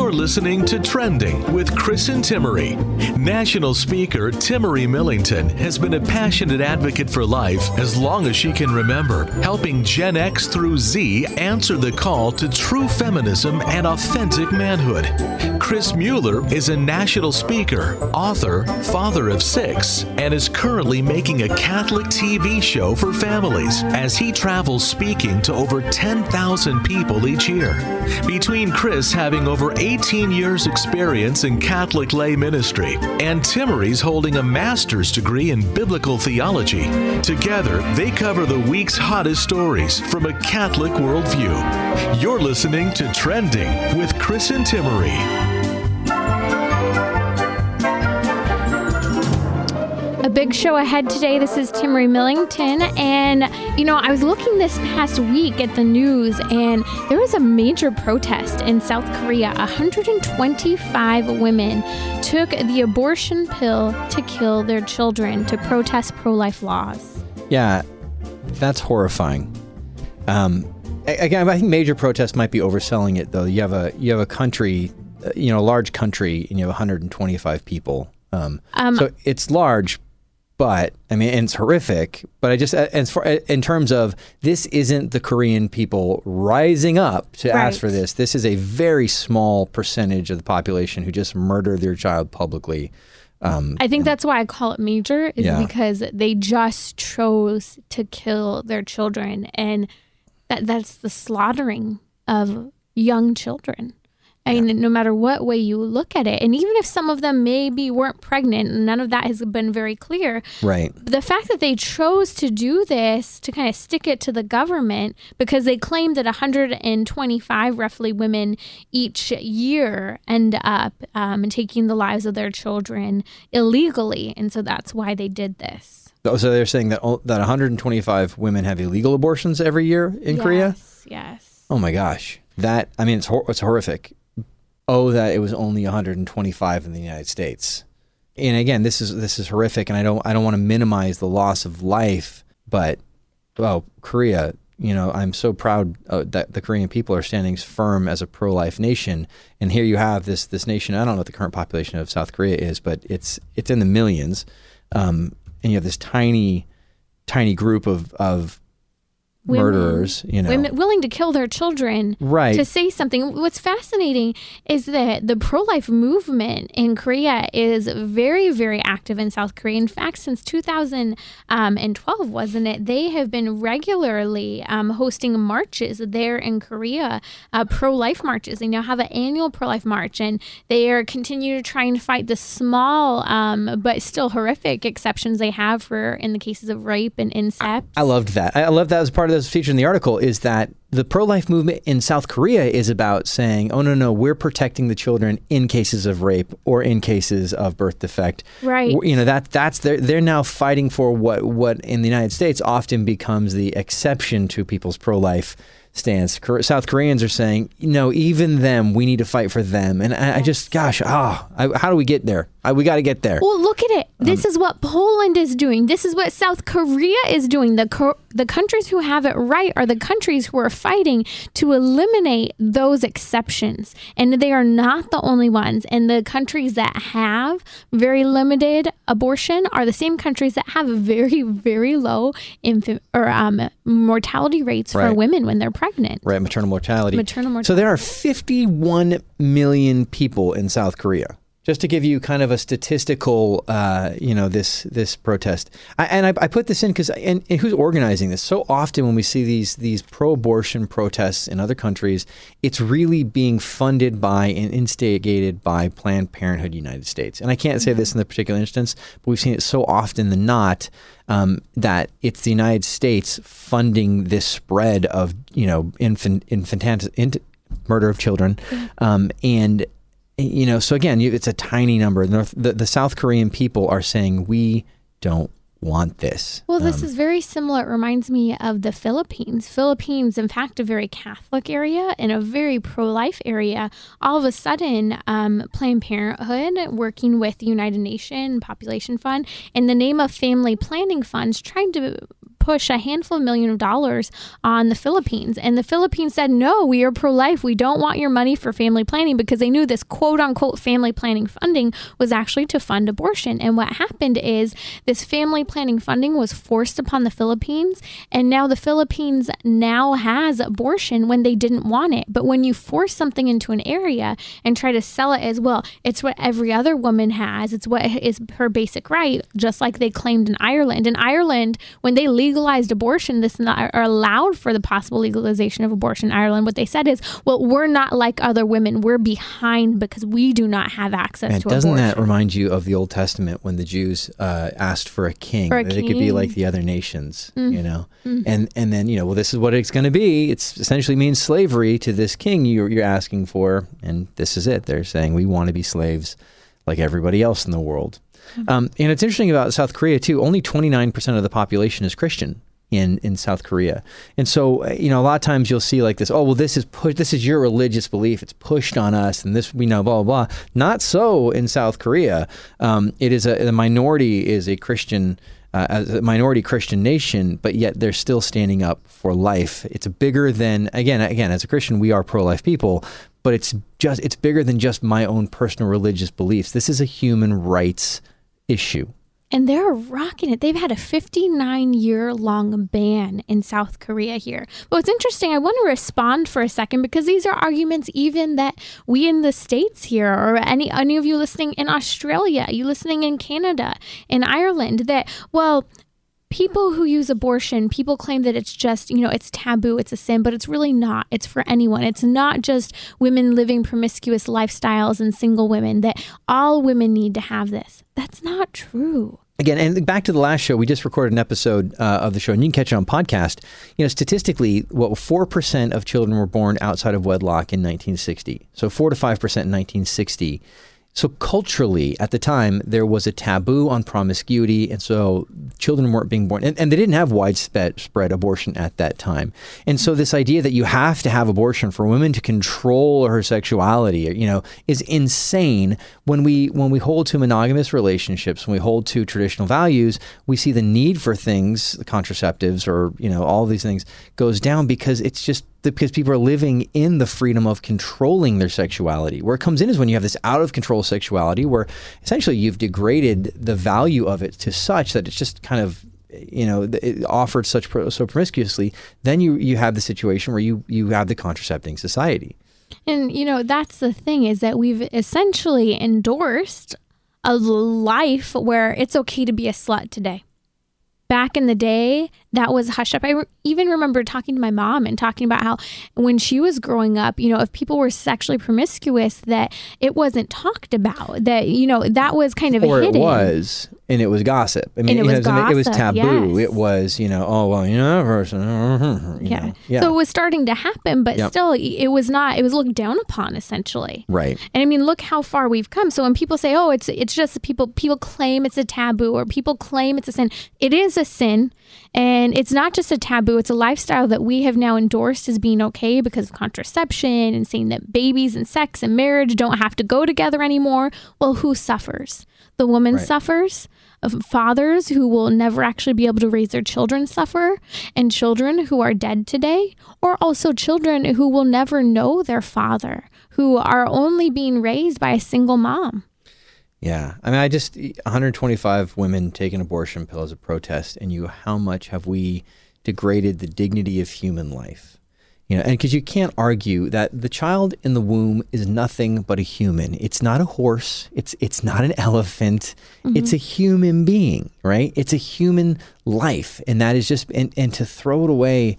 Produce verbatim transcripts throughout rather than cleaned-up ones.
You're listening to Trending with Chris and Timmery. National speaker Timmery Millington has been a passionate advocate for life as long as she can remember, helping Gen X through Z answer the call to true feminism and authentic manhood. Chris Mueller is a national speaker, author, father of six, and is currently making a Catholic T V show for families as he travels speaking to over ten thousand people each year. Between Chris having over eighteen years experience in Catholic lay ministry and Timmery's holding a master's degree in biblical theology, together they cover the week's hottest stories from a Catholic worldview. You're listening to Trending with Chris and Timmery. A big show ahead today. This is Timmery Millington. And, you know, I was looking this past week at the news, and there was a major protest in South Korea. one hundred twenty-five women took the abortion pill to kill their children to protest pro-life laws. Yeah, that's horrifying. Um, again, I think major protests might be overselling it, though. You have a you have a country, you know, a large country, and you have one hundred twenty-five people. Um, um, so it's large. But, I mean, and it's horrific, but I just, as far, in terms of, this isn't the Korean people rising up to right. ask for this. This is a very small percentage of the population who just murder their child publicly. Um, I think and, that's why I call it major, is yeah. because they just chose to kill their children. And that that's the slaughtering of young children. I mean, no matter what way you look at it, and even if some of them maybe weren't pregnant, none of that has been very clear. Right. The fact that they chose to do this, to kind of stick it to the government, because they claim that one hundred twenty-five roughly women each year end up um, taking the lives of their children illegally, and so that's why they did this. So they're saying that that one hundred twenty-five women have illegal abortions every year in yes, Korea? Yes, yes. Oh my gosh. That, I mean, it's hor- it's horrific. Oh, that it was only one hundred twenty-five in the United States. And again, this is this is horrific, and I don't I don't want to minimize the loss of life, but well, Korea, you know, I'm so proud uh, that the Korean people are standing firm as a pro-life nation. And here you have this this nation. I don't know what the current population of South Korea is, but it's it's in the millions, um, and you have this tiny, tiny group of of. Women, murderers, you know, women willing to kill their children, right. to say something. What's fascinating is that the pro-life movement in Korea is very, very active in South Korea. In fact, since two thousand twelve, wasn't it? They have been regularly um, hosting marches there in Korea, uh, pro-life marches. They now have an annual pro-life march, and they are continue to try and fight the small um, but still horrific exceptions they have for in the cases of rape and incest. I, I loved that. I loved that as part of the featured in the article, is that the pro-life movement in South Korea is about saying, oh, no, no, we're protecting the children in cases of rape or in cases of birth defect. Right. You know, that that's they're, they're now fighting for what, what in the United States often becomes the exception to people's pro-life stance. South Koreans are saying, you know, even them, we need to fight for them. And I, I just, gosh, ah, oh, how do we get there? I, we got to get there. Well, look at it. This um, is what Poland is doing. This is what South Korea is doing. The co- the countries who have it right are the countries who are fighting to eliminate those exceptions. And they are not the only ones. And the countries that have very limited abortion are the same countries that have very, very low infant or um, mortality rates right. for women when they're pregnant. Right, maternal mortality. Maternal mortality. So there are fifty-one million people in South Korea. Just to give you kind of a statistical, uh, you know, this this protest, I, and I, I put this in because, and, and who's organizing this? So often when we see these these pro-abortion protests in other countries, it's really being funded by and instigated by Planned Parenthood United States. And I can't say this in the particular instance, but we've seen it so often than not um, that it's the United States funding this spread of, you know, infant infantic int, murder of children, um, and. You know, so again, it's a tiny number. North, the, the South Korean people are saying, we don't want this. Well, this um, is very similar. It reminds me of the Philippines. Philippines, in fact, a very Catholic area and a very pro-life area. All of a sudden, um, Planned Parenthood, working with the United Nations Population Fund, in the name of family planning funds, trying to push a handful of million of dollars on the Philippines. And the Philippines said, no, we are pro-life. We don't want your money for family planning, because they knew this quote unquote family planning funding was actually to fund abortion. And what happened is this family planning funding was forced upon the Philippines. And now the Philippines now has abortion when they didn't want it. But when you force something into an area and try to sell it as, well, it's what every other woman has, it's what is her basic right, just like they claimed in Ireland. In Ireland, when they legalized abortion, this not, or allowed for the possible legalization of abortion in Ireland, what they said is, well, we're not like other women. We're behind because we do not have access and to doesn't abortion. Doesn't that remind you of the Old Testament when the Jews uh, asked for a king, for a that king. It could be like the other nations, mm. you know? Mm. And and then, you know, well, this is what it's going to be. It's essentially means slavery to this king you're, you're asking for, and this is it. They're saying we want to be slaves like everybody else in the world. Mm-hmm. Um, and it's interesting about South Korea, too. Only twenty-nine percent of the population is Christian in, in South Korea. And so, you know, a lot of times you'll see like this, oh, well, this is pu- this is your religious belief. It's pushed on us, and this, we know, blah, blah, blah. Not so in South Korea. Um, it is a, the minority is a Christian Uh, as a minority Christian nation, but yet they're still standing up for life. It's bigger than, again, again, as a Christian, we are pro-life people, but it's just, it's bigger than just my own personal religious beliefs. This is a human rights issue. And they're rocking it. They've had a fifty-nine year long ban in South Korea here. But what's interesting, I want to respond for a second, because these are arguments even that we in the States here, or any, any of you listening in Australia, you listening in Canada, in Ireland, that, well, people who use abortion, people claim that it's just, you know, it's taboo, it's a sin, but it's really not. It's for anyone. It's not just women living promiscuous lifestyles and single women, that all women need to have this. That's not true. Again, and back to the last show, we just recorded an episode uh, of the show, and you can catch it on podcast. You know, statistically, what four percent of children were born outside of wedlock in nineteen sixty. So four to five percent in nineteen sixty. So culturally, at the time, there was a taboo on promiscuity, and so children weren't being born, and, and they didn't have widespread spread abortion at that time. And so this idea that you have to have abortion for women to control her sexuality, you know, is insane. When we when we hold to monogamous relationships, when we hold to traditional values, we see the need for things, contraceptives, or, you know, all these things goes down, because it's just because people are living in the freedom of controlling their sexuality. Where it comes in is when you have this out of control sexuality, where essentially you've degraded the value of it to such that it's just kind of, you know, it offered such so promiscuously. Then you you have the situation where you you have the contracepting society. And, you know, that's the thing, is that we've essentially endorsed a life where it's okay to be a slut today. Back in the day, that was hushed up. I re- even remember talking to my mom and talking about how when she was growing up, you know, if people were sexually promiscuous, that it wasn't talked about, that, you know, that was kind of or hidden. Or it was, and it was gossip. I mean, and it, was know, gossip, it was taboo. Yes. It was, you know, oh, well, you know, person. You yeah. know, yeah. So it was starting to happen, but yep. still, it was not, it was looked down upon, essentially. Right. And I mean, look how far we've come. So when people say, oh, it's it's just people, people claim it's a taboo, or people claim it's a sin, it is a sin. And it's not just a taboo, it's a lifestyle that we have now endorsed as being okay because of contraception, and saying that babies and sex and marriage don't have to go together anymore. Well, who suffers? The woman right. suffers. Fathers who will never actually be able to raise their children suffer, and children who are dead today, or also children who will never know their father, who are only being raised by a single mom. Yeah. I mean, I just, one hundred twenty-five women take an abortion pill as a protest, and you, how much have we degraded the dignity of human life? You know, and because you can't argue that the child in the womb is nothing but a human. It's not a horse. It's it's not an elephant. Mm-hmm. It's a human being, right? It's a human life. And that is just, and, and to throw it away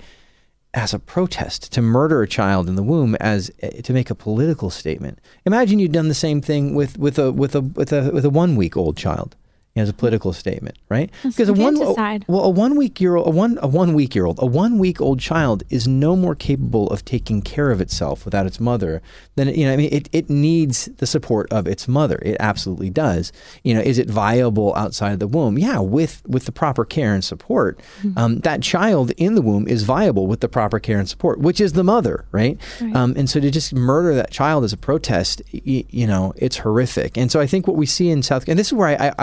as a protest, to murder a child in the womb as to make a political statement. Imagine you'd done the same thing with with a with a with a with a one week old child as a political statement, right? That's because a one decide. well a one week year old a one a one week year old a one week old child is no more capable of taking care of itself without its mother than, you know, I mean, it it needs the support of its mother. It absolutely does. You know, is it viable outside of the womb? Yeah, with with the proper care and support. Mm-hmm. Um, that child in the womb is viable with the proper care and support, which is the mother, right? right. Um, and so to just murder that child as a protest, you, you know, it's horrific. And so I think what we see in South, and this is where I I, I go back to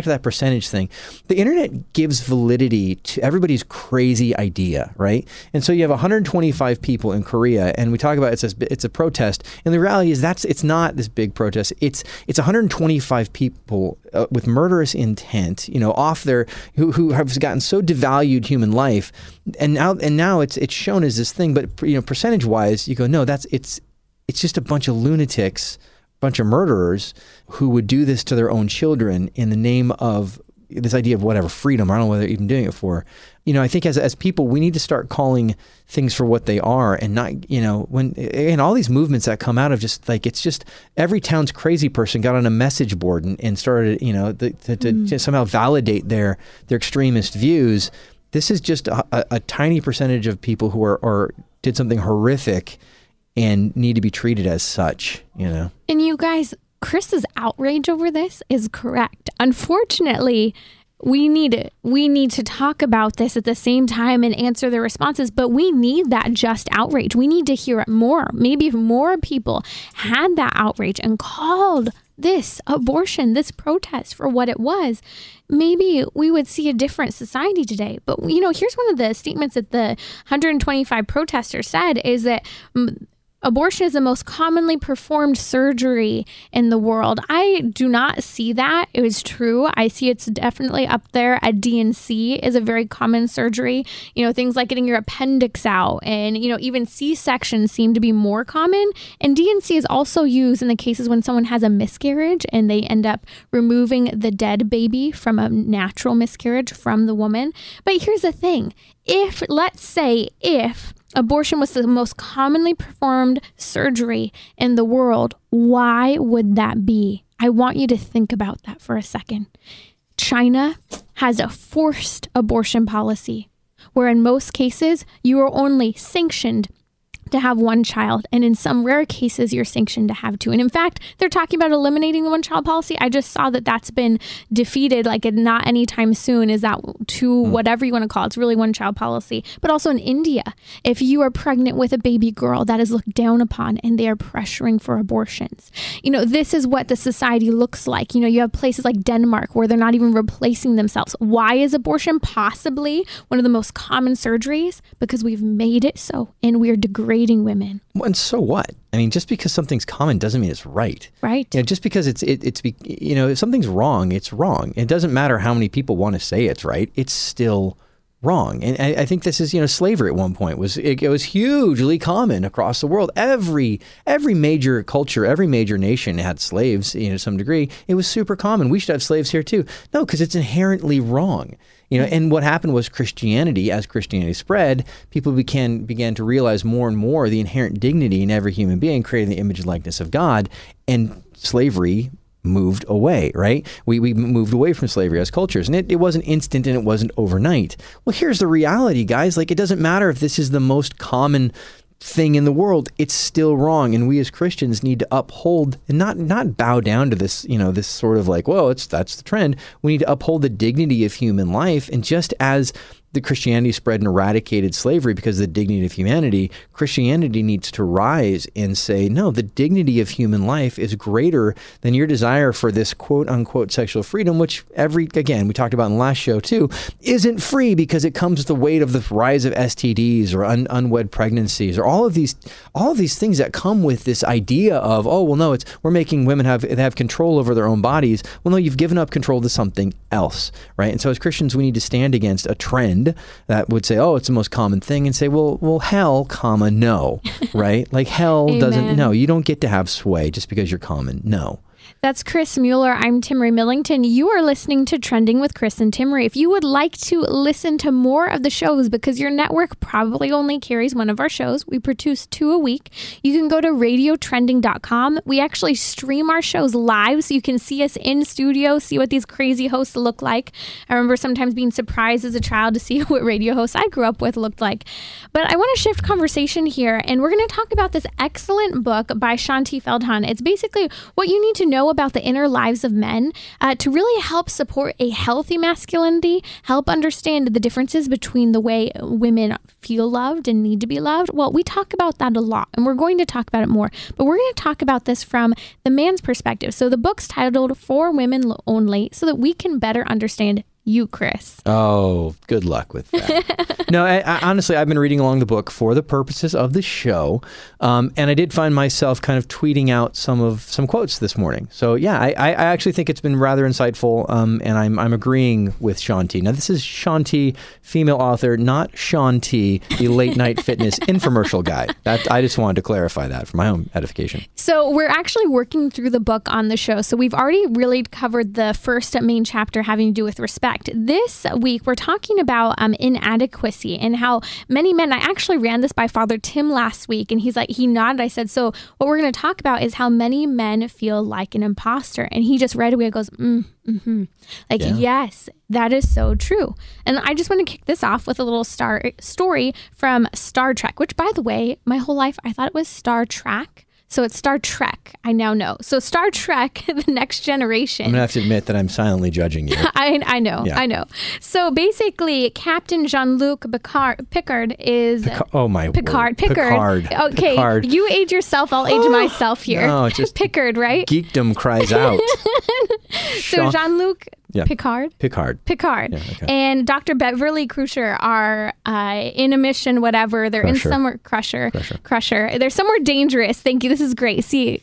that percentage thing, the internet gives validity to everybody's crazy idea, right? And so you have one hundred twenty-five people in Korea, and we talk about it's a, it's a protest, and the reality is that's it's not this big protest. It's it's one hundred twenty-five people uh, with murderous intent, you know, off their who who have gotten so devalued human life, and now and now it's it's shown as this thing, but you know, percentage wise, you go, no, that's it's it's just a bunch of lunatics, bunch of murderers who would do this to their own children in the name of this idea of whatever freedom. I don't know what they're even doing it for. You know, I think as as people, we need to start calling things for what they are, and not, you know, when and all these movements that come out of just like, it's just every town's crazy person got on a message board and, and started, you know, the, to, to, mm. to somehow validate their their extremist views. This is just a, a, a tiny percentage of people who are or did something horrific and need to be treated as such, you know. And you guys, Chris's outrage over this is correct. Unfortunately, we need we need to talk about this at the same time and answer the responses, but we need that just outrage. We need to hear it more. Maybe if more people had that outrage and called this abortion, this protest for what it was, maybe we would see a different society today. But, you know, here's one of the statements that the one hundred twenty-five protesters said is that um, abortion is the most commonly performed surgery in the world. I do not see that. It was true. I see it's definitely up there. A D and C is a very common surgery. You know, things like getting your appendix out, and, you know, even C-sections seem to be more common. And D and C is also used in the cases when someone has a miscarriage and they end up removing the dead baby from a natural miscarriage from the woman. But here's the thing. If, let's say, if abortion was the most commonly performed surgery in the world, why would that be? I want you to think about that for a second. China has a forced abortion policy, where in most cases, you are only sanctioned to have one child, and in some rare cases you're sanctioned to have two. And in fact, they're talking about eliminating the one child policy. I just saw that that's been defeated, like not anytime soon. Is that two, mm. whatever you want to call it, it's really one child policy. But also in India, if you are pregnant with a baby girl, that is looked down upon, and they are pressuring for abortions. You know, this is what the society looks like. You know, you have places like Denmark where they're not even replacing themselves. Why is abortion possibly one of the most common surgeries? Because we've made it so, and we are degrading women. Well, and so what? I mean, just because something's common doesn't mean it's right. Right. You know, just because it's it, it's you know, if something's wrong, it's wrong. It doesn't matter how many people want to say it's right. It's still wrong. And I, I think this is, you know, slavery at one point was it, it was hugely common across the world. Every every major culture, every major nation had slaves, you know, to some degree. It was super common. We should have slaves here too. No, because it's inherently wrong. You know, and what happened was Christianity, as Christianity spread, people began began to realize more and more the inherent dignity in every human being, creating the image and likeness of God, and slavery moved away, right? We we moved away from slavery as cultures, and it, it wasn't instant and it wasn't overnight. Well, here's the reality, guys. Like, it doesn't matter if this is the most common thing in the world, it's still wrong, and we as Christians need to uphold and not not bow down to this, you know, this sort of like, well, it's that's the trend. We need to uphold the dignity of human life, and just as the Christianity spread and eradicated slavery because of the dignity of humanity, Christianity needs to rise and say, no, the dignity of human life is greater than your desire for this quote unquote sexual freedom, which every, again, we talked about in the last show too, isn't free because it comes with the weight of the rise of S T Ds or un, unwed pregnancies or all of these, all of these things that come with this idea of, oh, well, no, it's, we're making women have, have control over their own bodies. Well, no, you've given up control to something else, right? And so as Christians, we need to stand against a trend that would say, oh, it's the most common thing, and say, well, well, hell, comma, no, right? Like hell doesn't, no, you don't get to have sway just because you're common. No. That's Chris Mueller. I'm Timmerie Millington. You are listening to Trending with Chris and Timmerie. If you would like to listen to more of the shows, because your network probably only carries one of our shows, we produce two a week, you can go to radio trending dot com. We actually stream our shows live, so you can see us in studio, see what these crazy hosts look like. I remember sometimes being surprised as a child to see what radio hosts I grew up with looked like. But I want to shift conversation here, and we're going to talk about this excellent book by Shaunti Feldhahn. It's basically what you need to know about the inner lives of men uh, to really help support a healthy masculinity, help understand the differences between the way women feel loved and need to be loved. Well, we talk about that a lot, and we're going to talk about it more, but we're going to talk about this from the man's perspective. So the book's titled For Women Only, so that we can better understand you, Chris. Oh, good luck with that. No, I, I, honestly, I've been reading along the book for the purposes of the show, um, and I did find myself kind of tweeting out some of some quotes this morning. So yeah, I, I actually think it's been rather insightful, um, and I'm I'm agreeing with Shaun T. Now, this is Shaun T, female author, not Shaun T, the late night fitness infomercial guy. That I just wanted to clarify that for my own edification. So we're actually working through the book on the show. So we've already really covered the first main chapter having to do with respect. This week, we're talking about um, inadequacy and how many men, I actually ran this by Father Tim last week, and he's like, he nodded. I said, so what we're going to talk about is how many men feel like an imposter. And he just right away goes, mm, mm-hmm. Like, yeah. Yes, that is so true. And I just want to kick this off with a little star story from Star Trek, which, by the way, my whole life, I thought it was Star Trek. So it's Star Trek, I now know. So Star Trek, The Next Generation. I'm going to have to admit that I'm silently judging you. I, I know, yeah. I know. So basically, Captain Jean-Luc Picard, Picard is... Picard, oh, my Picard, word. Picard. Picard. Okay, Picard. You age yourself, I'll age myself here. No, just Picard, right? Geekdom cries out. So Jean-Luc Yeah. Picard? Picard. Picard. Yeah, okay. And Doctor Beverly Crusher are uh, in a mission, whatever. They're Crusher. in somewhere, Crusher, Crusher. Crusher. They're somewhere dangerous. Thank you. This is great. See.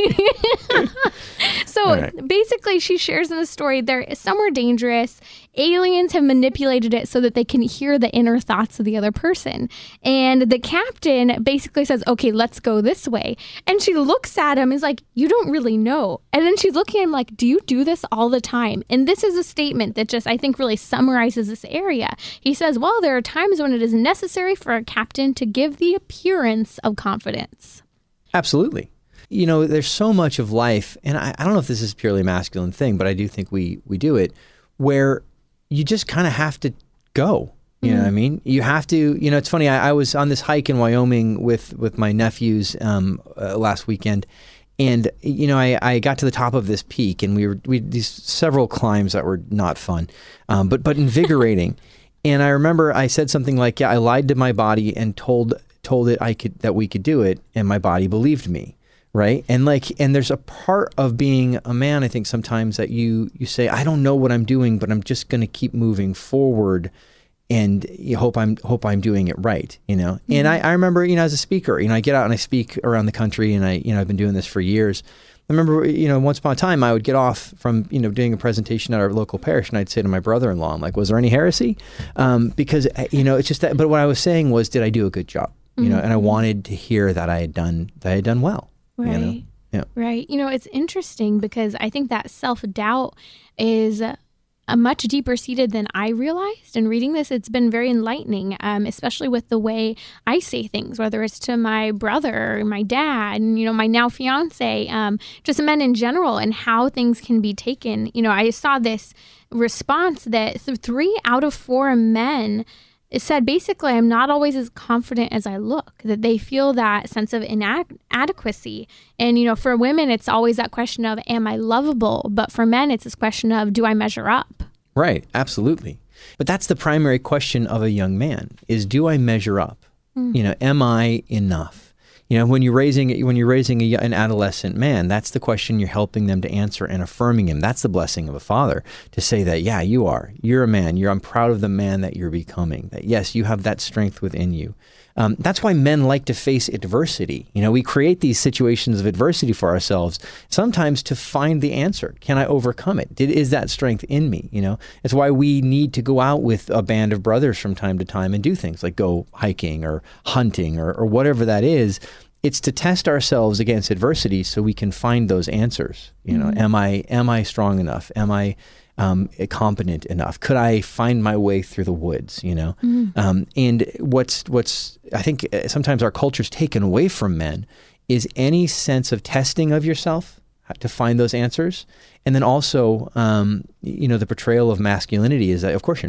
So right. basically, she shares in the story, they're somewhere dangerous. Aliens have manipulated it so that they can hear the inner thoughts of the other person. And the captain basically says, okay, let's go this way. And she looks at him and is like, you don't really know. And then she's looking at him like, do you do this all the time? And this is a statement that just, I think, really summarizes this area. He says, well, there are times when it is necessary for a captain to give the appearance of confidence. Absolutely. You know, there's so much of life, and I, I don't know if this is a purely masculine thing, but I do think we we do it, where you just kind of have to go. You mm-hmm. know what I mean? You have to, you know, it's funny, I, I was on this hike in Wyoming with, with my nephews um, uh, last weekend, and, you know, I, I got to the top of this peak, and we were, we had these several climbs that were not fun, um, but, but invigorating. And I remember I said something like, yeah, I lied to my body and told, told it I could, that we could do it, and my body believed me. Right. And like, and there's a part of being a man, I think sometimes that you, you say, I don't know what I'm doing, but I'm just going to keep moving forward and you hope I'm, hope I'm doing it right. You know? Mm-hmm. And I, I remember, you know, as a speaker, you know, I get out and I speak around the country and I, you know, I've been doing this for years. I remember, you know, once upon a time I would get off from, you know, doing a presentation at our local parish and I'd say to my brother-in-law, I'm like, was there any heresy? Um, because, you know, it's just that, but what I was saying was, did I do a good job? You mm-hmm. know, and I wanted to hear that I had done, that I had done well. Right. You know? Yeah. Right. You know, it's interesting because I think that self-doubt is a much deeper seated than I realized. And reading this, it's been very enlightening, um, especially with the way I say things, whether it's to my brother, or my dad, and, you know, my now fiance, um, just men in general, and how things can be taken. You know, I saw this response that th- three out of four men it said basically, I'm not always as confident as I look, that they feel that sense of inadequacy. And, you know, for women, it's always that question of, am I lovable? But for men, it's this question of, do I measure up? Right. Absolutely. But that's the primary question of a young man is, do I measure up? Mm. You know, am I enough? You know, when you're raising when you're raising a, an adolescent man, that's the question you're helping them to answer and affirming him. That's the blessing of a father, to say that, yeah, you are. You're a man. You're. I'm proud of the man that you're becoming. That yes, you have that strength within you. Um, that's why men like to face adversity. You know, we create these situations of adversity for ourselves, sometimes to find the answer. Can I overcome it? Did, is that strength in me? You know, it's why we need to go out with a band of brothers from time to time and do things like go hiking or hunting or, or whatever that is. It's to test ourselves against adversity so we can find those answers. You know, mm-hmm. am I am I strong enough? Am I um, competent enough? Could I find my way through the woods? You know, mm-hmm. um, and what's what's I think sometimes our culture's taken away from men is any sense of testing of yourself to find those answers, and then also um, you know the portrayal of masculinity is that of course you're not.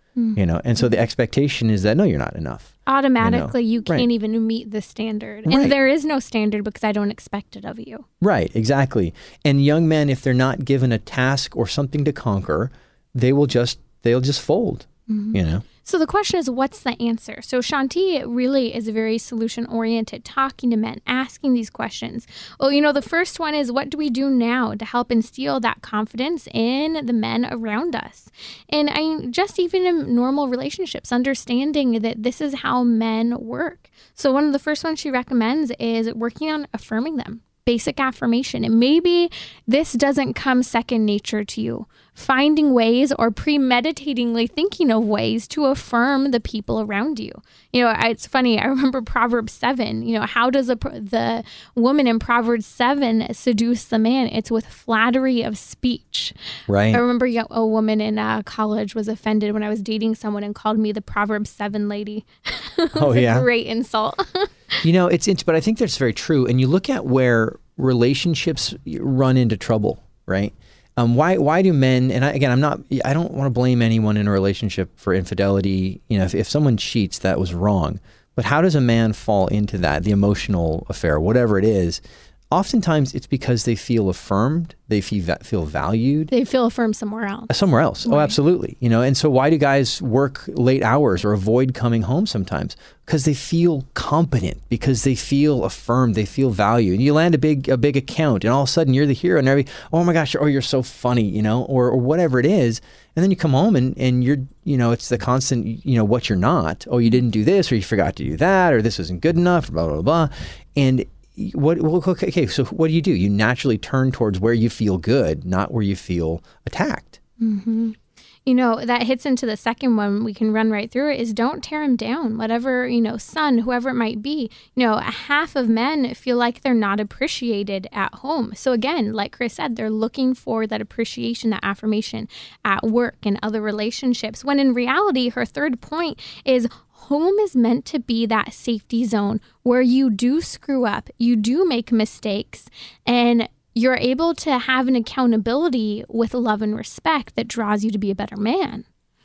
Mm. You know, and so the expectation is that, no, you're not enough. Automatically, you, know? you can't right. even meet the standard. And right. there is no standard because I don't expect it of you. Right, exactly. And young men, if they're not given a task or something to conquer, they will just, they'll just fold, mm-hmm. you know? So the question is, what's the answer? So Shaunti really is very solution-oriented, talking to men, asking these questions. Well, you know, the first one is, what do we do now to help instill that confidence in the men around us? And I just even in normal relationships, understanding that this is how men work. So one of the first ones she recommends is working on affirming them. Basic affirmation. And maybe this doesn't come second nature to you. Finding ways or premeditatingly thinking of ways to affirm the people around you. You know, it's funny. I remember Proverbs seven. You know, how does a, the woman in Proverbs seven seduce the man? It's with flattery of speech. Right. I remember a woman in uh, college was offended when I was dating someone and called me the Proverbs seven lady. Oh, yeah. A great insult. You know, it's, it's, but I think that's very true. And you look at where relationships run into trouble, right? Um, why, why do men, and I, again, I'm not, I don't want to blame anyone in a relationship for infidelity. You know, if, if someone cheats, that was wrong. But how does a man fall into that, the emotional affair, whatever it is? Oftentimes it's because they feel affirmed, they feel feel valued. They feel affirmed somewhere else. Somewhere else. Right. Oh, absolutely. You know, and so why do guys work late hours or avoid coming home sometimes? Because they feel competent, because they feel affirmed, they feel valued. And you land a big a big account, and all of a sudden you're the hero, and every oh my gosh, oh you're so funny, you know, or or whatever it is. And then you come home and, and you're, you know, it's the constant, you know, what you're not. Oh, you didn't do this, or you forgot to do that, or this isn't good enough, blah, blah, blah. And What, well, okay, so what do you do? You naturally turn towards where you feel good, not where you feel attacked. Mm-hmm. You know, that hits into the second one. We can run right through it, is don't tear him down. Whatever, you know, son, whoever it might be. You know, half of men feel like they're not appreciated at home. So again, like Chris said, they're looking for that appreciation, that affirmation at work and other relationships. When in reality, her third point is home is meant to be that safety zone where you do screw up, you do make mistakes, and you're able to have an accountability with love and respect that draws you to be a better man.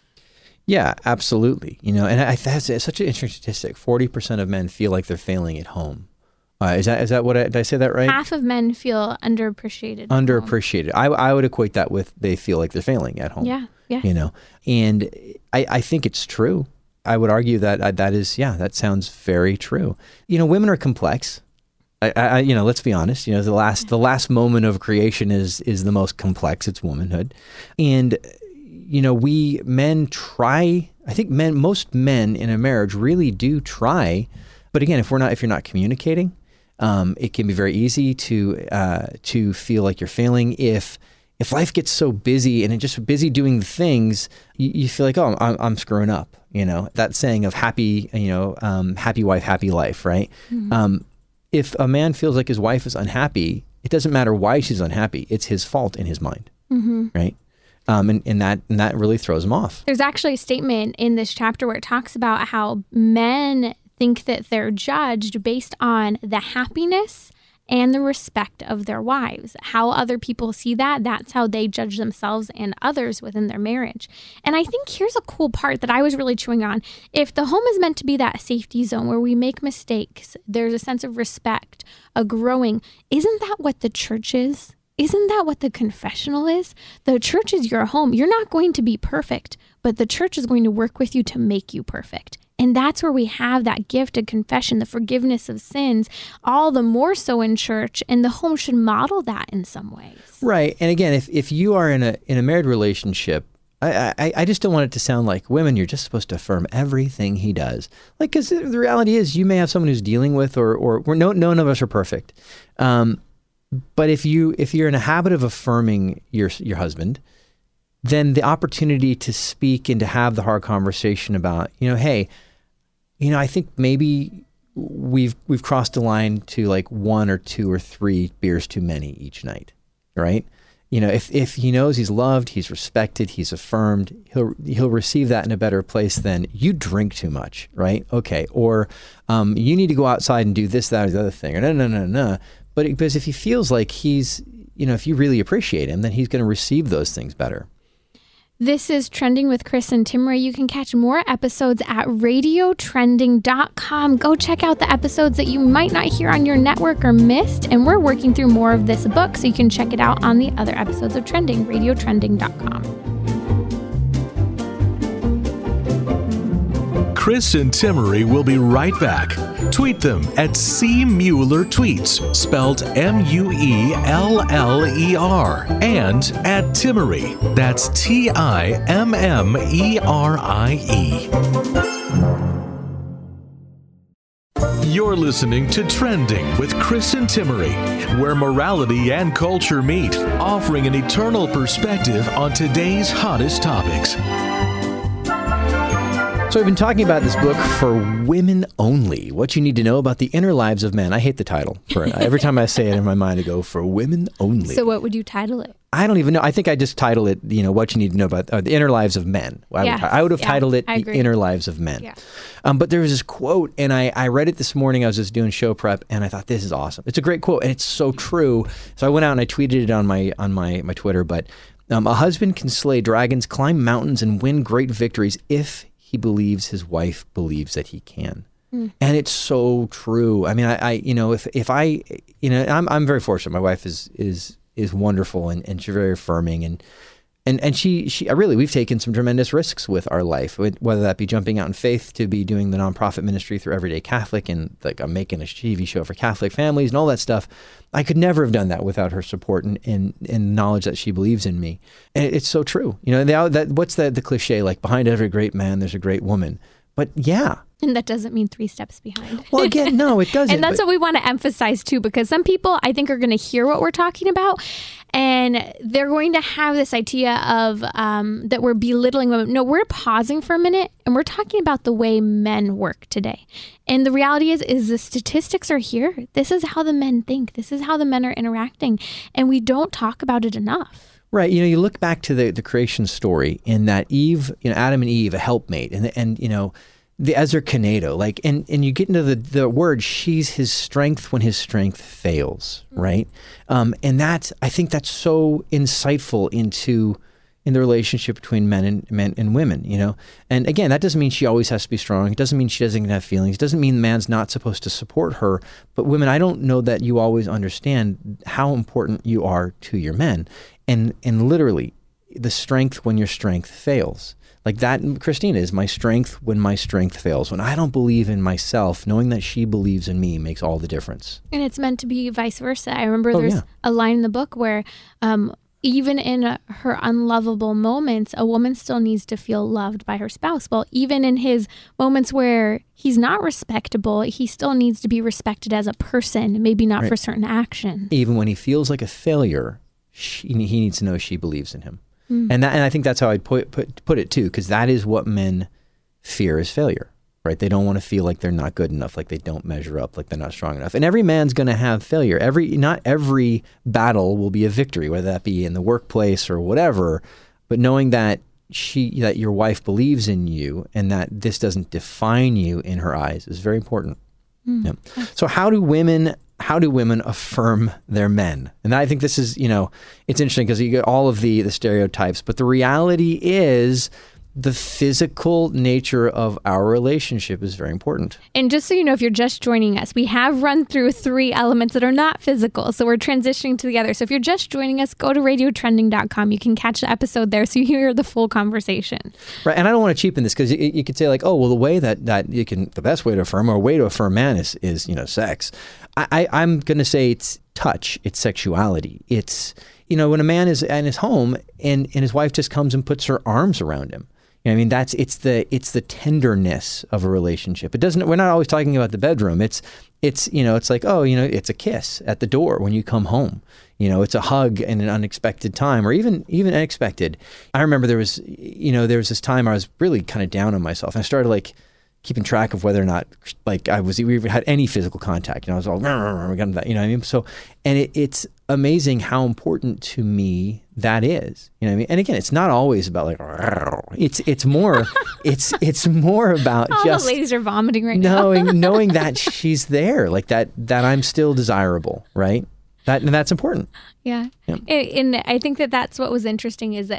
Yeah, absolutely. You know, and I, that's such an interesting statistic. forty percent of men feel like they're failing at home. Uh, is that is that what I, did I say that right? Half of men feel underappreciated. Underappreciated. I, I would equate that with they feel like they're failing at home. Yeah, yeah. You know, and I, I think it's true. I would argue that uh, that is, yeah, that sounds very true. You know, women are complex. I, I, you know, let's be honest. You know, the last the last moment of creation is is the most complex. It's womanhood, and you know, we men try. I think men, most men in a marriage really do try, but again, if we're not, if you're not communicating, um, it can be very easy to uh, to feel like you're failing. If if life gets so busy and it's just busy doing the things, you, you feel like, oh, I'm, I'm screwing up. You know, that saying of happy, you know, um, happy wife, happy life, right? Mm-hmm. Um, if a man feels like his wife is unhappy, it doesn't matter why she's unhappy. It's his fault in his mind, mm-hmm. right? Um, and, and that and that really throws him off. There's actually a statement in this chapter where it talks about how men think that they're judged based on the happiness and the respect of their wives. How other people see that, that's how they judge themselves and others within their marriage. And I think here's a cool part that I was really chewing on. If the home is meant to be that safety zone where we make mistakes, there's a sense of respect, a growing, isn't that what the church is? Isn't that what the confessional is? The church is your home. You're not going to be perfect, but the church is going to work with you to make you perfect. And that's where we have that gift of confession, the forgiveness of sins, all the more so in church, and the home should model that in some ways. Right. And again, if, if you are in a in a married relationship, I, I, I just don't want it to sound like, women, you're just supposed to affirm everything he does. Like, because the reality is you may have someone who's dealing with, or, or we're no, none of us are perfect. Um, but if, you, if you're in a habit of affirming your your husband, then the opportunity to speak and to have the hard conversation about, you know, hey, you know, I think maybe we've we've crossed a line to like one or two or three beers too many each night, right? You know, if if he knows he's loved, he's respected, he's affirmed, he'll he'll receive that in a better place than you drink too much, right? Okay, or um, you need to go outside and do this, that, or the other thing, or no, no, no, no. But because if he feels like he's, you know, if you really appreciate him, then he's going to receive those things better. This is Trending with Chris and Timmerie. You can catch more episodes at radio trending dot com. Go check out the episodes that you might not hear on your network or missed. And we're working through more of this book, so you can check it out on the other episodes of Trending, radio trending dot com. Chris and Timmerie will be right back. Tweet them at C Mueller Tweets, spelled M U E L L E R, and at Timmerie, that's T I M M E R I E. You're listening to Trending with Chris and Timmerie, where morality and culture meet, offering an eternal perspective on today's hottest topics. So we've been talking about this book for women only. What you need to know about the inner lives of men. I hate the title. For it. Every time I say it in my mind, I go, for women only. So what would you title it? I don't even know. I think I just title it, you know, what you need to know about uh, the inner lives of men. I, yes, would, I would have yeah, titled it I The agree. Inner Lives of Men. Yeah. Um, but there was this quote, and I, I read it this morning. I was just doing show prep, and I thought, this is awesome. It's a great quote, and it's so true. So I went out and I tweeted it on my on my, my Twitter. But um, a husband can slay dragons, climb mountains, and win great victories if he believes his wife believes that he can. Mm. And it's so true. I mean, I, I you know, if if I, you know, I'm I'm very fortunate. My wife is is is wonderful, and, and she's very affirming, and and and she she really we've taken some tremendous risks with our life, whether that be jumping out in faith to be doing the nonprofit ministry through Everyday Catholic, and like I'm making a T V show for Catholic families and all that stuff. I could never have done that without her support and and, and knowledge that she believes in me. And it's so true. You know, that, that what's the the cliche, like behind every great man there's a great woman. But yeah. And that doesn't mean three steps behind. Well, again, no, it doesn't. And that's but... what we want to emphasize too, because some people, I think, are going to hear what we're talking about, and they're going to have this idea of um, that we're belittling women. No, we're pausing for a minute, and we're talking about the way men work today. And the reality is, is the statistics are here. This is how the men think. This is how the men are interacting, and we don't talk about it enough. Right. You know, you look back to the, the creation story in that Eve, you know, Adam and Eve, a helpmate, and and you know, the Ezer Kenegdo, like, and, and you get into the, the word, she's his strength when his strength fails, right? Um, and that's, I think that's so insightful into, in the relationship between men and men and women, you know? And again, that doesn't mean she always has to be strong. It doesn't mean she doesn't have feelings. It doesn't mean the man's not supposed to support her. But women, I don't know that you always understand how important you are to your men. And, and literally, the strength when your strength fails. Like that, Christina, is my strength when my strength fails. When I don't believe in myself, knowing that she believes in me makes all the difference. And it's meant to be vice versa. I remember oh, there's yeah. a line in the book where um, even in uh, her unlovable moments, a woman still needs to feel loved by her spouse. Well, even in his moments where he's not respectable, he still needs to be respected as a person, maybe not right. for certain actions. Even when he feels like a failure, she, he needs to know she believes in him. Mm. And that, and I think that's how I'd put put, put it too, because that is what men fear is failure, right? They don't want to feel like they're not good enough, like they don't measure up, like they're not strong enough. And every man's going to have failure. Every not every battle will be a victory, whether that be in the workplace or whatever. But knowing that she that your wife believes in you and that this doesn't define you in her eyes is very important. Mm. Yeah. So how do women? How do women affirm their men? And I think this is, you know, it's interesting because you get all of the the stereotypes, but the reality is the physical nature of our relationship is very important. And just so you know, if you're just joining us, we have run through three elements that are not physical. So we're transitioning to the other. So if you're just joining us, go to radio trending dot com. You can catch the episode there so you hear the full conversation. Right. And I don't want to cheapen this because you, you could say like, oh, well, the way that, that you can, the best way to affirm or a way to affirm man is, is you know, sex. I, I, I'm going to say it's touch, it's sexuality. It's, you know, when a man is in his home and, and his wife just comes and puts her arms around him. You know, I mean, that's it's the it's the tenderness of a relationship. It doesn't. We're not always talking about the bedroom. It's it's you know, it's like, oh, you know, it's a kiss at the door when you come home. You know, it's a hug in an unexpected time, or even even unexpected. I remember there was, you know, there was this time I was really kind of down on myself, and I started like keeping track of whether or not like I was we had any physical contact. You know, I was all we got that. You know what I mean? So, and it, it's amazing how important to me that is. You know what I mean? And again, it's not always about like it's it's more it's it's more about all just the ladies are vomiting right knowing now. knowing that she's there, like that that I'm still desirable, right? That and that's important. Yeah, yeah. And, and I think that that's what was interesting is that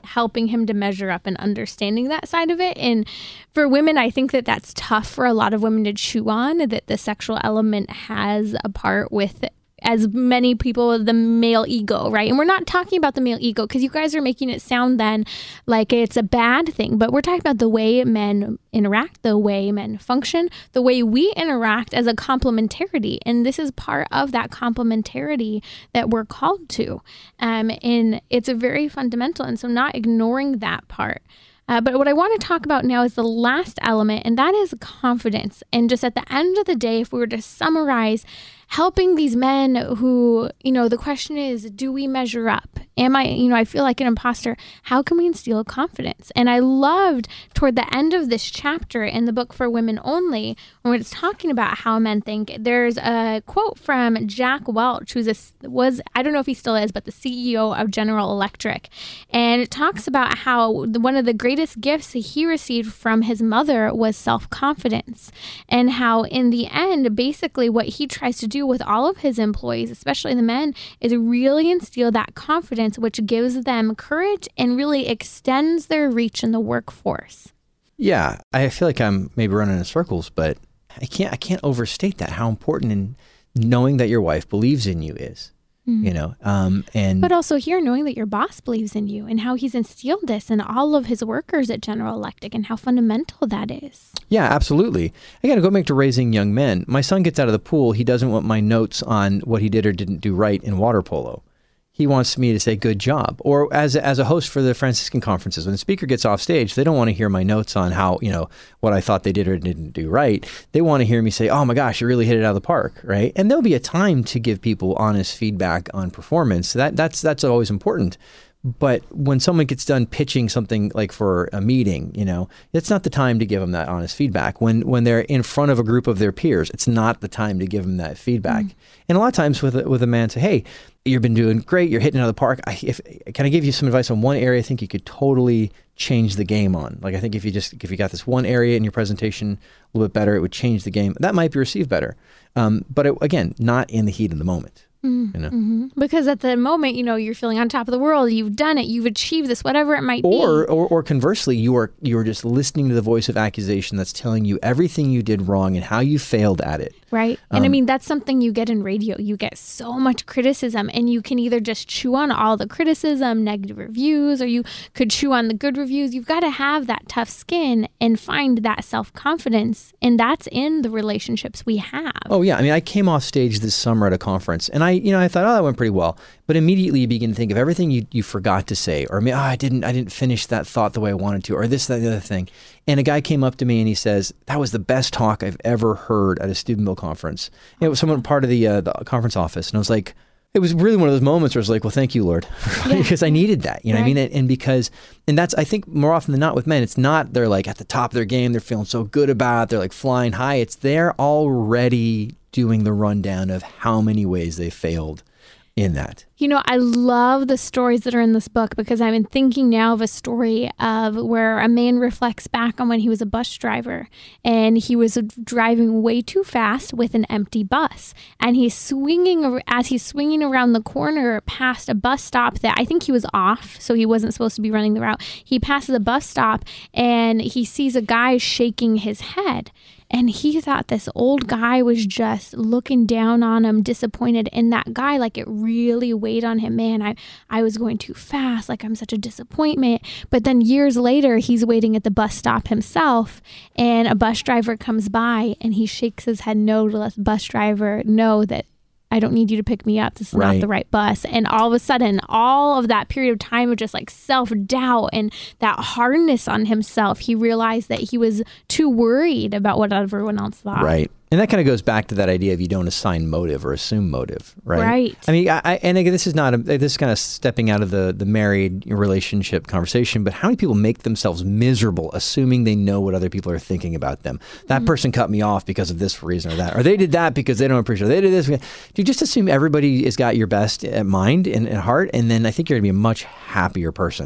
helping him to measure up and understanding that side of it. And for women, I think that that's tough for a lot of women to chew on, that the sexual element has a part with, as many people, the male ego, right? And we're not talking about the male ego because you guys are making it sound then like it's a bad thing, but we're talking about the way men interact, the way men function, the way we interact as a complementarity. And this is part of that complementarity that we're called to. Um, and it's a very fundamental. And so not ignoring that part. Uh, but what I want to talk about now is the last element, and that is confidence. And just at the end of the day, if we were to summarize, helping these men who, you know, the question is, do we measure up? Am I, you know, I feel like an imposter. How can we instill confidence? And I loved toward the end of this chapter in the book For Women Only, when it's talking about how men think, there's a quote from Jack Welch, who's a, was, I don't know if he still is, but the C E O of General Electric. And it talks about how one of the greatest gifts he received from his mother was self-confidence. And how in the end, basically what he tries to do with all of his employees, especially the men, is really instill that confidence, which gives them courage and really extends their reach in the workforce. Yeah, I feel like I'm maybe running in circles, but I can't I can't overstate that, how important in knowing that your wife believes in you is. Mm-hmm. You know, um, and but also here knowing that your boss believes in you and how he's instilled this in all of his workers at General Electric and how fundamental that is. Yeah, absolutely. I got to go back to raising young men. My son gets out of the pool. He doesn't want my notes on what he did or didn't do right in water polo. He wants me to say good job. Or as as a host for the Franciscan conferences, when the speaker gets off stage, they don't want to hear my notes on how, you know, what I thought they did or didn't do right. They want to hear me say, oh my gosh, you really hit it out of the park, right? And there'll be a time to give people honest feedback on performance. That that's that's always important. But when someone gets done pitching something like for a meeting, you know, it's not the time to give them that honest feedback. When when they're in front of a group of their peers, it's not the time to give them that feedback. Mm. And a lot of times with a, with a man say, hey, you've been doing great, you're hitting it out of the park. I, if, can I give you some advice on one area I think you could totally change the game on? Like I think if you just, if you got this one area in your presentation a little bit better, it would change the game. That might be received better. Um, but it, again, not in the heat of the moment. Mm-hmm. You know? Mm-hmm. Because at the moment, you know, you're feeling on top of the world. You've done it. You've achieved this, whatever it might or, be. Or, or conversely, you are you are just listening to the voice of accusation that's telling you everything you did wrong and how you failed at it. Right. Um, and I mean, that's something you get in radio. You get so much criticism, and you can either just chew on all the criticism, negative reviews, or you could chew on the good reviews. You've got to have that tough skin and find that self-confidence. And that's in the relationships we have. Oh, yeah. I mean, I came off stage this summer at a conference, and I, you know, I thought, oh, that went pretty well. But immediately you begin to think of everything you, you forgot to say, or oh, I didn't I didn't finish that thought the way I wanted to, or this, that, the other thing. And a guy came up to me and he says, that was the best talk I've ever heard at a Steubenville conference. It was someone part of the, uh, the conference office. And I was like, it was really one of those moments where I was like, well, thank you, Lord, yeah. because I needed that. You know right. what I mean? And, and because, and that's, I think more often than not with men, it's not they're like at the top of their game, they're feeling so good about it, they're like flying high. It's they're already doing the rundown of how many ways they failed in that. You know, I love the stories that are in this book because I've been thinking now of a story of where a man reflects back on when he was a bus driver and he was driving way too fast with an empty bus. And he's swinging, as he's swinging around the corner past a bus stop that I think he was off, so he wasn't supposed to be running the route. He passes a bus stop and he sees a guy shaking his head. And he thought this old guy was just looking down on him, disappointed. And that guy, like, it really weighed on him. Man, I, I was going too fast. Like, I'm such a disappointment. But then years later, he's waiting at the bus stop himself. And a bus driver comes by and he shakes his head no to let the bus driver know that I don't need you to pick me up. This is right. not the right bus. And all of a sudden, all of that period of time of just like self-doubt and that hardness on himself, he realized that he was too worried about what everyone else thought. Right. And that kind of goes back to that idea of you don't assign motive or assume motive, right? Right. I mean, I, I, and again, this is not a, this is kind of stepping out of the the married relationship conversation. But how many people make themselves miserable, assuming they know what other people are thinking about them? That mm-hmm. person cut me off because of this reason or that, or they did that because they don't appreciate it. They did this. Do you just assume everybody has got your best at mind and at heart, and then I think you're going to be a much happier person.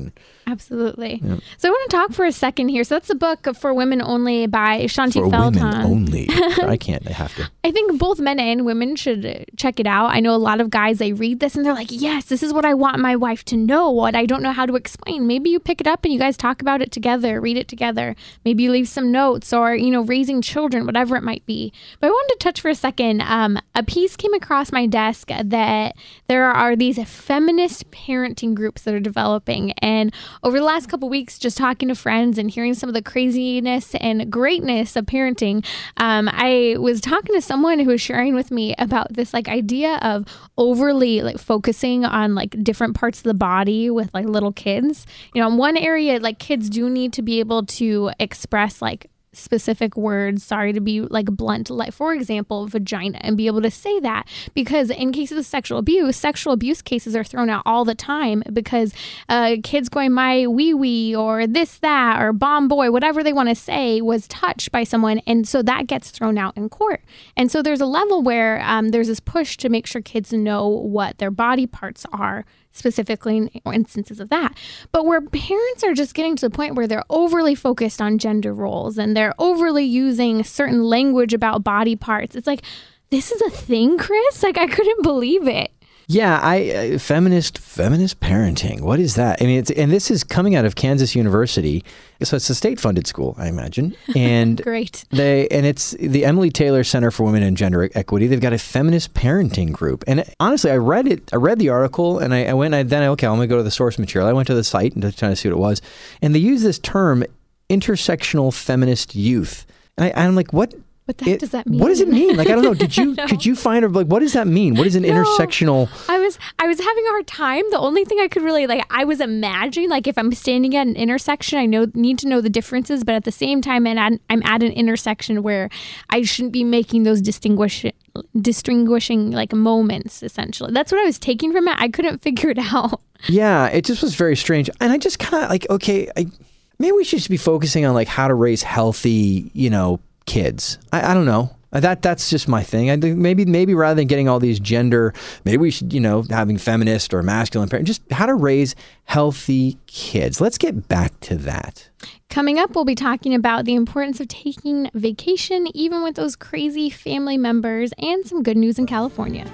Absolutely. Yep. So I want to talk for a second here. So that's a book For Women Only by Shaunti For Feldhahn. Women Only. I can't. I have to. I think both men and women should check it out. I know a lot of guys, they read this and they're like, yes, this is what I want my wife to know, what I don't know how to explain. Maybe you pick it up and you guys talk about it together, read it together. Maybe you leave some notes or, you know, raising children, whatever it might be. But I wanted to touch for a second. Um, a piece came across my desk that there are these feminist parenting groups that are developing. And over the last couple weeks, just talking to friends and hearing some of the craziness and greatness of parenting, um, I was talking to someone who was sharing with me about this like idea of overly like focusing on like different parts of the body with like little kids. You know, in one area, like kids do need to be able to express like specific words, sorry to be like blunt, like for example, vagina, and be able to say that, because in cases of sexual abuse, sexual abuse cases are thrown out all the time because uh, kids going my wee wee or this, that, or bomb boy, whatever they want to say was touched by someone. And so that gets thrown out in court. And so there's a level where um, there's this push to make sure kids know what their body parts are, specifically in instances of that. But where parents are just getting to the point where they're overly focused on gender roles and they're overly using certain language about body parts. It's like, this is a thing, Chris? Like, I couldn't believe it. Yeah, I uh, feminist feminist parenting. What is that? I mean, it's, and this is coming out of Kansas University, so it's a state-funded school, I imagine. And great. They and it's the Emily Taylor Center for Women and Gender Equity. They've got a feminist parenting group, and honestly, I read it. I read the article, and I, I went. I then okay, I'm gonna go to the source material. I went to the site and trying to see what it was, and they use this term, intersectional feminist youth, and I, I'm like, what? What the heck it, does that mean? What does it mean? Like, I don't know. Did you could you find, like, what does that mean? What is an no, intersectional? I was I was having a hard time. The only thing I could really, like, I was imagining, like, if I'm standing at an intersection, I know need to know the differences, but at the same time, and I'm at an intersection where I shouldn't be making those distinguish distinguishing like moments. Essentially, that's what I was taking from it. I couldn't figure it out. Yeah, it just was very strange, and I just kind of like, okay, I, maybe we should just be focusing on like how to raise healthy, you know, kids. I, I don't know. That that's just my thing. I think maybe maybe rather than getting all these gender, maybe we should, you know, having feminist or masculine parent, just how to raise healthy kids. Let's get back to that. Coming up, we'll be talking about the importance of taking vacation, even with those crazy family members, and some good news in California.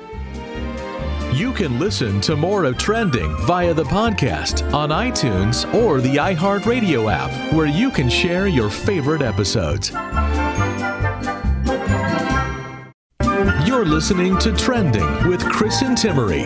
You can listen to more of Trending via the podcast on iTunes or the iHeartRadio app, where you can share your favorite episodes. You're listening to Trending with Chris and Timmery.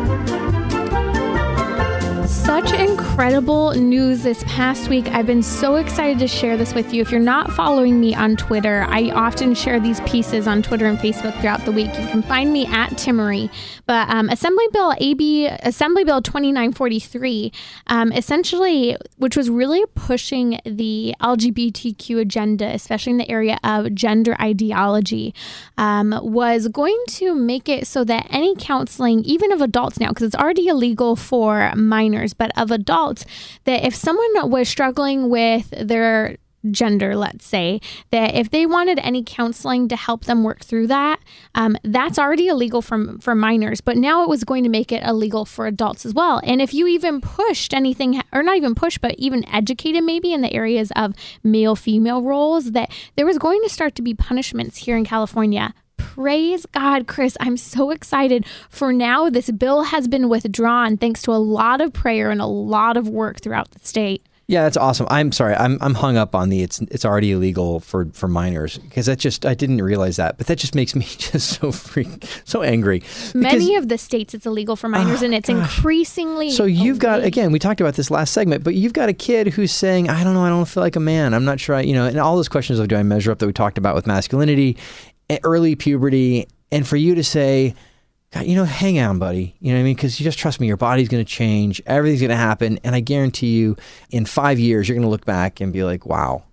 Such incredible news this past week. I've been so excited to share this with you. If you're not following me on Twitter, I often share these pieces on Twitter and Facebook throughout the week. You can find me at Timmery. But um, Assembly Bill A B Assembly Bill twenty-nine forty-three, um, essentially, which was really pushing the L G B T Q agenda, especially in the area of gender ideology, um, was going to make it so that any counseling, even of adults now, because it's already illegal for minors, but of adults, that if someone was struggling with their gender, let's say, that if they wanted any counseling to help them work through that, um, that's already illegal for, for minors, but now it was going to make it illegal for adults as well. And if you even pushed anything, or not even pushed, but even educated maybe in the areas of male-female roles, that there was going to start to be punishments here in California. Praise God, Chris. I'm so excited. For now, this bill has been withdrawn thanks to a lot of prayer and a lot of work throughout the state. Yeah, that's awesome. I'm sorry. I'm I'm hung up on the it's it's already illegal for, for minors, because that just I didn't realize that. But that just makes me just so freak so angry. Because, many of the states it's illegal for minors, oh, and it's gosh. increasingly. So you've got, again, we talked about this last segment, but you've got a kid who's saying, I don't know, I don't feel like a man. I'm not sure. I, you know, and all those questions of do I measure up that we talked about with masculinity, early puberty, and for you to say, God, you know, hang on, buddy. You know what I mean? Because you just trust me, your body's going to change, everything's going to happen, and I guarantee you, in five years, you're going to look back and be like, wow.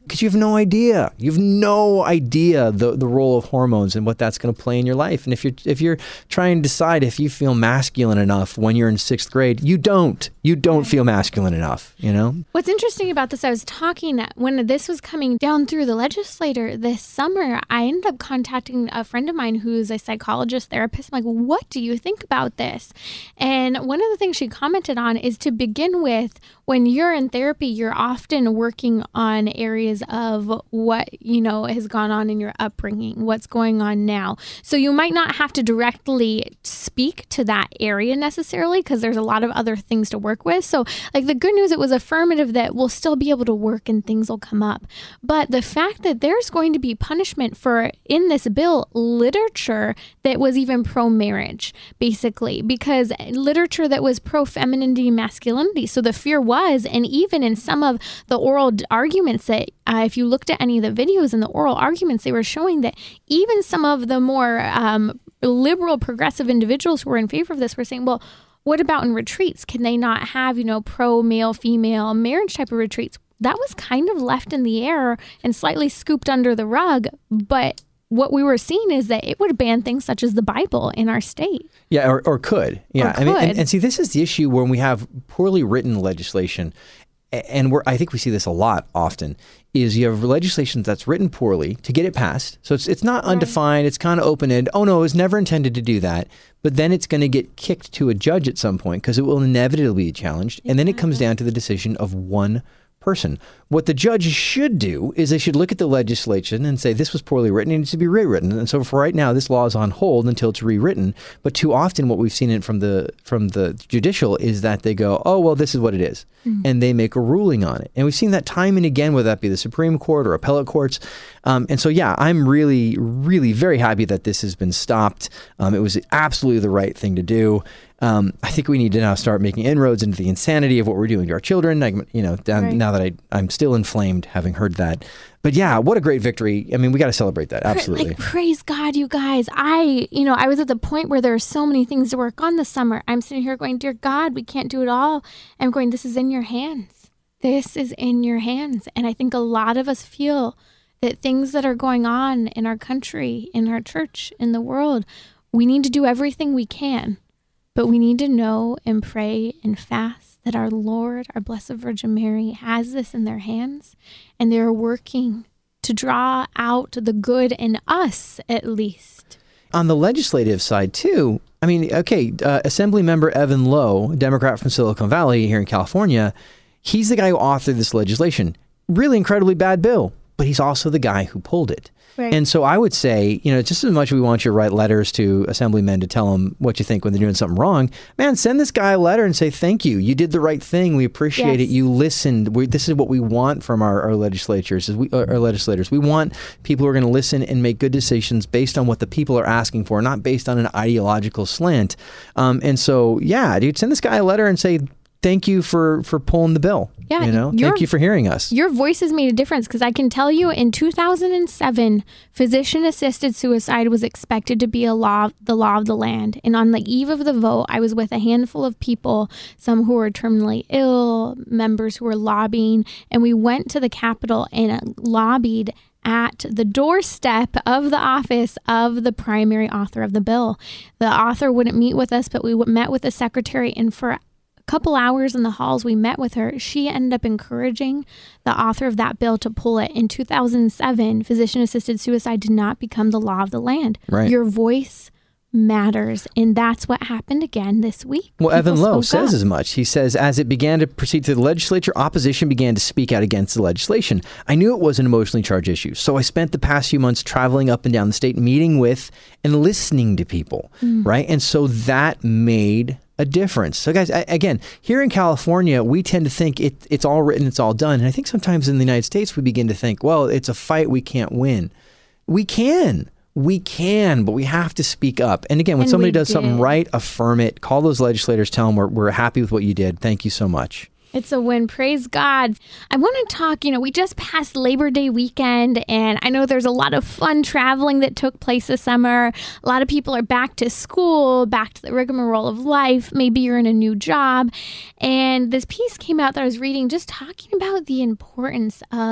because you have no idea. You have no idea the, the role of hormones and what that's going to play in your life. And if you're if you're trying to decide if you feel masculine enough when you're in sixth grade, you don't. You don't feel masculine enough, you know? What's interesting about this, I was talking, when this was coming down through the legislature this summer, I ended up contacting a friend of mine who's a psychologist, therapist. I'm like, what do you think about this? And one of the things she commented on is, to begin with, when you're in therapy, you're often working on areas of what, you know, has gone on in your upbringing, what's going on now. So you might not have to directly speak to that area necessarily, because there's a lot of other things to work with. So like the good news, it was affirmative that we'll still be able to work and things will come up. But the fact that there's going to be punishment for, in this bill, literature that was even pro-marriage, basically, because literature that was pro-femininity, masculinity. So the fear was, and even in some of the oral arguments that, uh, if you looked at any of the videos and the oral arguments, they were showing that even some of the more um, liberal, progressive individuals who were in favor of this were saying, well, what about in retreats? Can they not have, you know, pro-male, female marriage type of retreats? That was kind of left in the air and slightly scooped under the rug. But what we were seeing is that it would ban things such as the Bible in our state. Yeah, or, or could. Yeah, or could. I mean, and, and see, this is the issue when we have poorly written legislation. And we're, I think we see this a lot often, is you have legislation that's written poorly to get it passed. So it's it's not undefined. Right. It's kind of open-ended. Oh, no, it was never intended to do that. But then it's going to get kicked to a judge at some point because it will inevitably be challenged. Exactly. And then it comes down to the decision of one person. What the judge should do is they should look at the legislation and say, this was poorly written, it needs to be rewritten. And so for right now, this law is on hold until it's rewritten. But too often what we've seen it from the from the judicial is that they go, oh, well, this is what it is. Mm-hmm. And they make a ruling on it. And we've seen that time and again, whether that be the Supreme Court or appellate courts. Um, and so, yeah, I'm really, really very happy that this has been stopped. Um, it was absolutely the right thing to do. Um, I think we need to now start making inroads into the insanity of what we're doing to our children. I, you know, down, right. now that I, I'm still inflamed having heard that. But yeah, what a great victory. I mean, we got to celebrate that. Absolutely. Like, praise God, you guys. I, you know, I was at the point where there are so many things to work on this summer. I'm sitting here going, dear God, we can't do it all. I'm going, this is in your hands. This is in your hands. And I think a lot of us feel that things that are going on in our country, in our church, in the world, we need to do everything we can. But we need to know and pray and fast that our Lord, our Blessed Virgin Mary, has this in their hands, and they're working to draw out the good in us, at least. On the legislative side, too, I mean, okay, uh, Assembly Member Evan Lowe, Democrat from Silicon Valley here in California, he's the guy who authored this legislation. Really incredibly bad bill, but he's also the guy who pulled it. Right. And so I would say, you know, just as much as we want you to write letters to assemblymen to tell them what you think when they're doing something wrong, man, send this guy a letter and say, thank you. You did the right thing. We appreciate yes. it. You listened. We, this is what we want from our, our legislatures, is we, our legislators. We want people who are going to listen and make good decisions based on what the people are asking for, not based on an ideological slant. Um, and so, yeah, dude, send this guy a letter and say, thank you for, for pulling the bill. Yeah, you know, your, thank you for hearing us. Your voice has made a difference, because I can tell you in two thousand seven, physician-assisted suicide was expected to be a law, the law of the land. And on the eve of the vote, I was with a handful of people, some who were terminally ill, members who were lobbying, and we went to the Capitol and lobbied at the doorstep of the office of the primary author of the bill. The author wouldn't meet with us, but we met with the secretary, and for couple hours in the halls we met with her, she ended up encouraging the author of that bill to pull it. In two thousand seven, physician-assisted suicide did not become the law of the land. Right. Your voice matters, and that's what happened again this week. Well, People Evan Lowe says up. as much. He says, as it began to proceed through the legislature, opposition began to speak out against the legislation. I knew it was an emotionally charged issue, so I spent the past few months traveling up and down the state, meeting with and listening to people, mm. right? And so that made a difference. So guys, I, again, here in California, we tend to think it, it's all written, it's all done. And I think sometimes in the United States, we begin to think, well, it's a fight we can't win. We can. We can, but we have to speak up. And again, when and somebody does did. something right, affirm it. Call those legislators, tell them we're, we're happy with what you did. Thank you so much. It's a win. Praise God. I want to talk, you know, we just passed Labor Day weekend, and I know there's a lot of fun traveling that took place this summer. A lot of people are back to school, back to the rigmarole of life. Maybe you're in a new job. And this piece came out that I was reading just talking about the importance of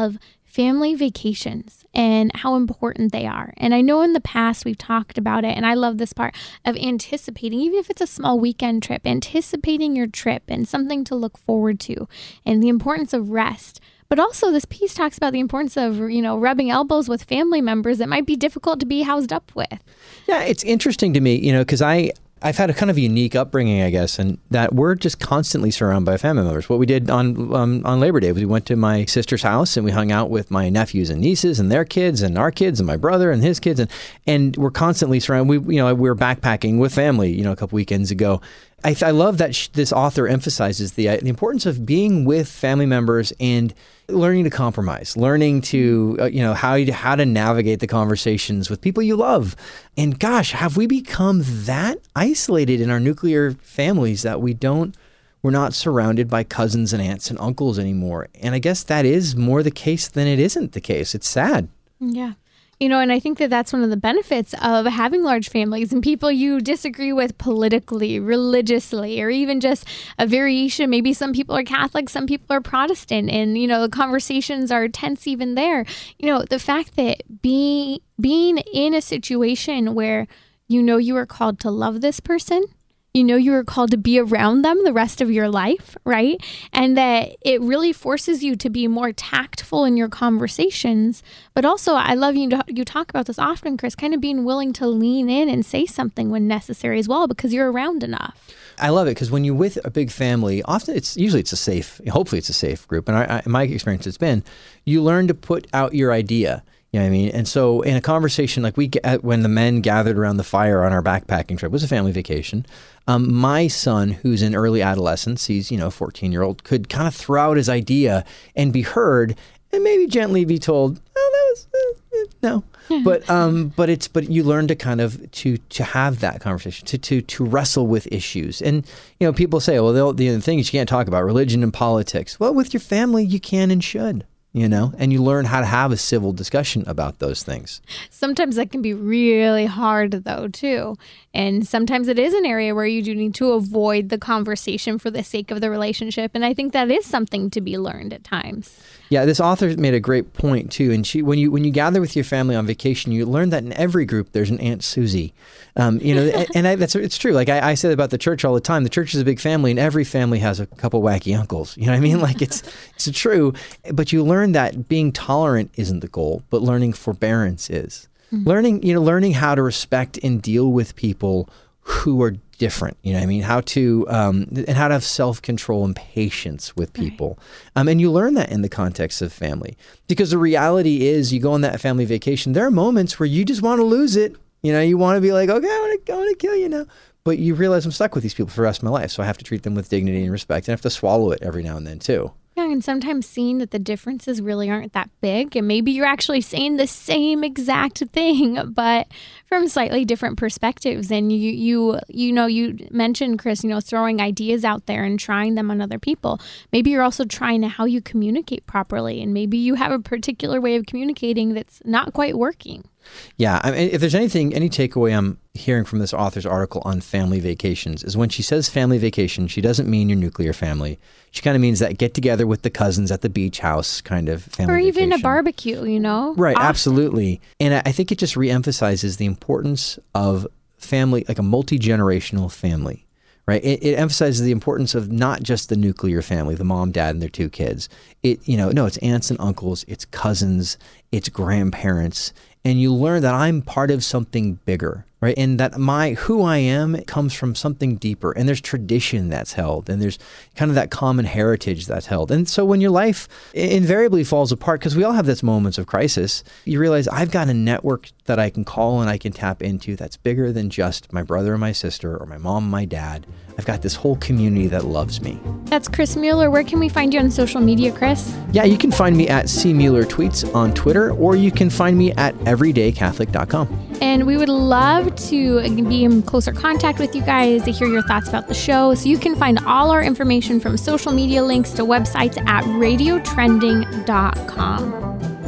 family vacations and how important they are. And I know in the past we've talked about it, and I love this part of anticipating, even if it's a small weekend trip, anticipating your trip and something to look forward to, and the importance of rest. But also this piece talks about the importance of, you know, rubbing elbows with family members that might be difficult to be housed up with. Yeah, it's interesting to me, you know, because I, I've had a kind of unique upbringing, I guess, and that we're just constantly surrounded by family members. What we did on um, on Labor Day was we went to my sister's house and we hung out with my nephews and nieces and their kids and our kids and my brother and his kids. And, and we're constantly surrounded. We, you know, we were backpacking with family, you know, a couple weekends ago. I, I love that sh- this author emphasizes the, uh, the importance of being with family members and learning to compromise, learning to, uh, you know, how you, how to navigate the conversations with people you love. And gosh, have we become that isolated in our nuclear families that we don't, we're not surrounded by cousins and aunts and uncles anymore. And I guess that is more the case than it isn't the case. It's sad. Yeah. You know, and I think that that's one of the benefits of having large families and people you disagree with politically, religiously, or even just a variation. Maybe some people are Catholic, some people are Protestant, and, you know, the conversations are tense even there. You know, the fact that being, being in a situation where you know you are called to love this person, you know you are called to be around them the rest of your life, right? And that it really forces you to be more tactful in your conversations. But also, I love you, you talk about this often, Chris, kind of being willing to lean in and say something when necessary as well, because you're around enough. I love it because when you're with a big family, often it's usually it's a safe, hopefully it's a safe group. And I, I, in my experience, it's been, you learn to put out your idea. You know what I mean? And so in a conversation, like we, when the men gathered around the fire on our backpacking trip, it was a family vacation. Um, my son, who's in early adolescence, he's, you know, fourteen year old, could kind of throw out his idea and be heard and maybe gently be told, oh, that was, uh, uh, no. But, um, but it's, but you learn to kind of, to, to have that conversation, to, to, to wrestle with issues. And, you know, people say, well, the other thing is you can't talk about religion and politics. Well, with your family, you can and should. You know, and you learn how to have a civil discussion about those things. Sometimes that can be really hard, though, too. And sometimes it is an area where you do need to avoid the conversation for the sake of the relationship. And I think that is something to be learned at times. Yeah, this author made a great point, too. And she, when you when you gather with your family on vacation, you learn that in every group there's an Aunt Susie. Um, you know, and, and I, that's it's true. Like I, I say about the church all the time. The church is a big family, and every family has a couple wacky uncles. You know what I mean? Like it's it's true. But you learn that being tolerant isn't the goal, but learning forbearance is. Mm-hmm. Learning, you know, learning how to respect and deal with people who are different, you know what I mean? How to, um, and how to have self-control and patience with people. Right. Um, and you learn that in the context of family. Because the reality is you go on that family vacation, there are moments where you just want to lose it. You know, you want to be like, okay, I want to, I want to kill you now. But you realize I'm stuck with these people for the rest of my life. So I have to treat them with dignity and respect. And I have to swallow it every now and then too. Yeah, and sometimes seeing that the differences really aren't that big, and maybe you're actually saying the same exact thing, but from slightly different perspectives. And you, you, you know, you mentioned, Chris, you know, throwing ideas out there and trying them on other people. Maybe you're also trying to how you communicate properly, and maybe you have a particular way of communicating that's not quite working. Yeah, I mean, if there's anything, any takeaway I'm hearing from this author's article on family vacations is when she says family vacation, she doesn't mean your nuclear family. She kind of means that get together with the cousins at the beach house kind of family Or even vacation. a barbecue, you know? Right, Often. Absolutely. And I think it just reemphasizes the importance of family, like a multi-generational family. Right. It, it emphasizes the importance of not just the nuclear family, the mom, dad, and their two kids. It, you know, no, it's aunts and uncles, it's cousins, it's grandparents. And you learn that I'm part of something bigger, right? And that my who I am comes from something deeper. And there's tradition that's held. And there's kind of that common heritage that's held. And so when your life invariably falls apart, because we all have those moments of crisis, you realize I've got a network that I can call and I can tap into that's bigger than just my brother or my sister or my mom and my dad. I've got this whole community that loves me. That's Chris Mueller. Where can we find you on social media, Chris? Yeah, you can find me at C Mueller Tweets on Twitter, or you can find me at everyday catholic dot com. And we would love to be in closer contact with you guys to hear your thoughts about the show. So you can find all our information from social media links to websites at radio trending dot com.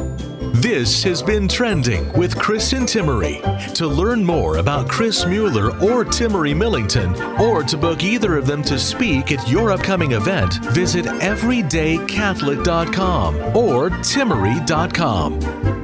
This has been Trending with Chris and Timmerie. To learn more about Chris Mueller or Timmerie Millington, or to book either of them to speak at your upcoming event, visit everyday catholic dot com or timmerie dot com.